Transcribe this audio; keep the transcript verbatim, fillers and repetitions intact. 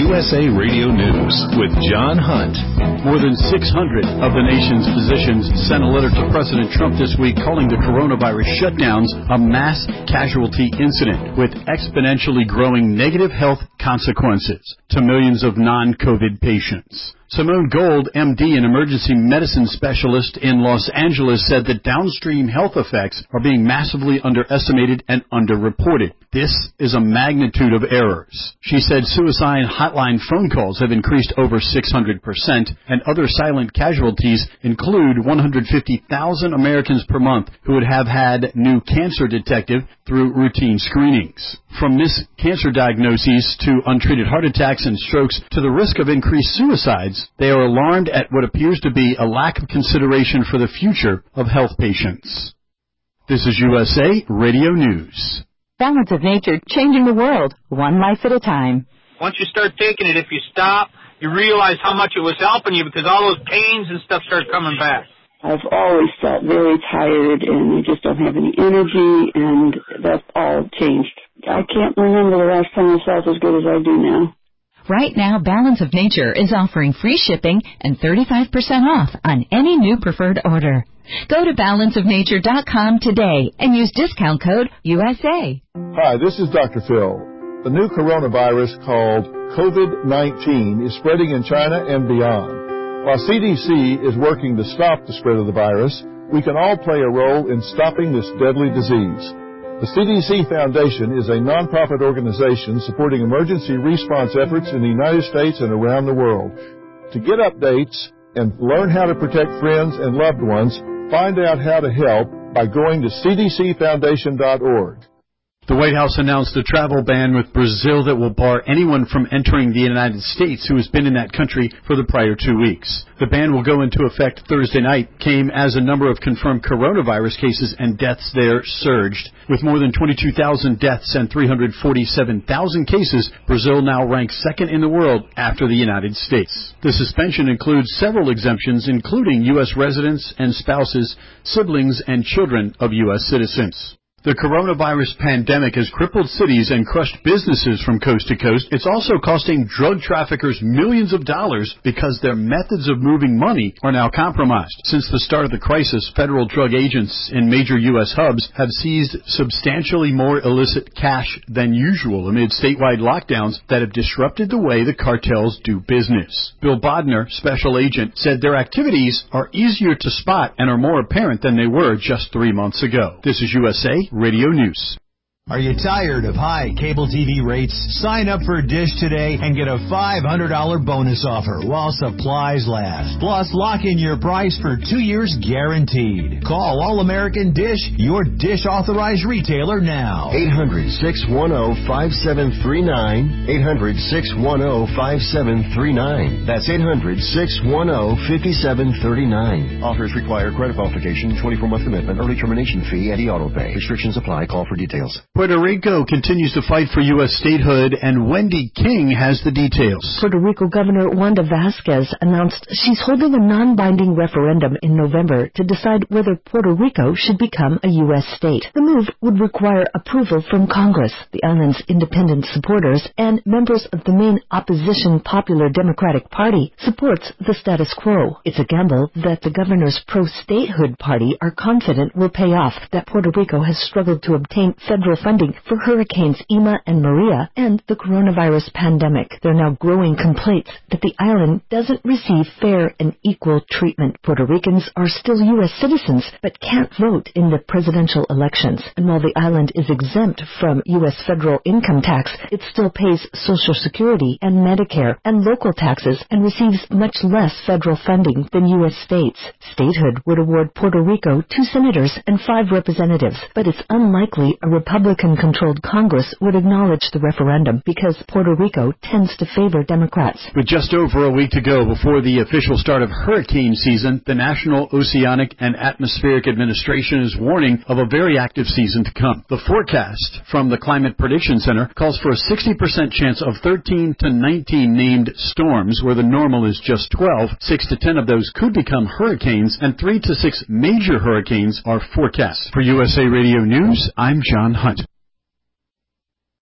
U S A Radio News with John Hunt. More than six hundred of the nation's physicians sent a letter to President Trump this week calling the coronavirus shutdowns a mass casualty incident with exponentially growing negative health consequences to millions of non-COVID patients. Simone Gold, M D and emergency medicine specialist in Los Angeles, said that downstream health effects are being massively underestimated and underreported. This is a magnitude of errors. She said suicide hotline phone calls have increased over six hundred percent, and other silent casualties include one hundred fifty thousand Americans per month who would have had new cancer detected through routine screenings. From missed cancer diagnoses to untreated heart attacks and strokes to the risk of increased suicides, they are alarmed at what appears to be a lack of consideration for the future of health patients. This is U S A Radio News. Balance of Nature, changing the world, one life at a time. Once you start taking it, if you stop, you realize how much it was helping you because all those pains and stuff start coming back. I've always felt very tired and I just don't have any energy, and that's all changed. I can't remember the last time I felt as good as I do now. Right now, Balance of Nature is offering free shipping and thirty-five percent off on any new preferred order. Go to balance of nature dot com today and use discount code U S A. Hi, this is Doctor Phil. The new coronavirus called COVID nineteen is spreading in China and beyond. While C D C is working to stop the spread of the virus, we can all play a role in stopping this deadly disease. The C D C Foundation is a nonprofit organization supporting emergency response efforts in the United States and around the world. To get updates and learn how to protect friends and loved ones, find out how to help by going to c d c foundation dot org. The White House announced a travel ban with Brazil that will bar anyone from entering the United States who has been in that country for the prior two weeks. The ban will go into effect Thursday night, came as a number of confirmed coronavirus cases and deaths there surged. With more than twenty-two thousand deaths and three hundred forty-seven thousand cases, Brazil now ranks second in the world after the United States. The suspension includes several exemptions, including U S residents and spouses, siblings, and children of U S citizens. The coronavirus pandemic has crippled cities and crushed businesses from coast to coast. It's also costing drug traffickers millions of dollars because their methods of moving money are now compromised. Since the start of the crisis, federal drug agents in major U S hubs have seized substantially more illicit cash than usual amid statewide lockdowns that have disrupted the way the cartels do business. Bill Bodner, special agent, said their activities are easier to spot and are more apparent than they were just three months ago. This is U S A Radio News. Are you tired of high cable T V rates? Sign up for Dish today and get a five hundred dollars bonus offer while supplies last. Plus, lock in your price for two years guaranteed. Call All-American Dish, your Dish authorized retailer now. eight hundred, six one zero, five seven three nine. eight hundred, six one zero, five seven three nine. That's eight hundred, six one zero, five seven three nine. Offers require credit qualification, twenty-four month commitment, early termination fee, and e-auto pay. Restrictions apply. Call for details. Puerto Rico continues to fight for U S statehood, and Wendy King has the details. Puerto Rico Governor Wanda Vasquez announced she's holding a non-binding referendum in November to decide whether Puerto Rico should become a U S state. The move would require approval from Congress, the island's independent supporters, and members of the main opposition Popular Democratic Party supports the status quo. It's a gamble that the governor's pro-statehood party are confident will pay off, that Puerto Rico has struggled to obtain federal funding for hurricanes Irma and Maria and the coronavirus pandemic. There are now growing complaints that the island doesn't receive fair and equal treatment. Puerto Ricans are still U S citizens but can't vote in the presidential elections. And while the island is exempt from U S federal income tax, it still pays Social Security and Medicare and local taxes and receives much less federal funding than U S states. Statehood would award Puerto Rico two senators and five representatives, but it's unlikely a Republican-controlled Congress would acknowledge the referendum because Puerto Rico tends to favor Democrats. With just over a week to go before the official start of hurricane season, the National Oceanic and Atmospheric Administration is warning of a very active season to come. The forecast from the Climate Prediction Center calls for a sixty percent chance of thirteen to nineteen named storms, where the normal is just twelve. six to ten of those could become hurricanes, and three to six major hurricanes are forecast. For U S A Radio News, I'm John Hunt.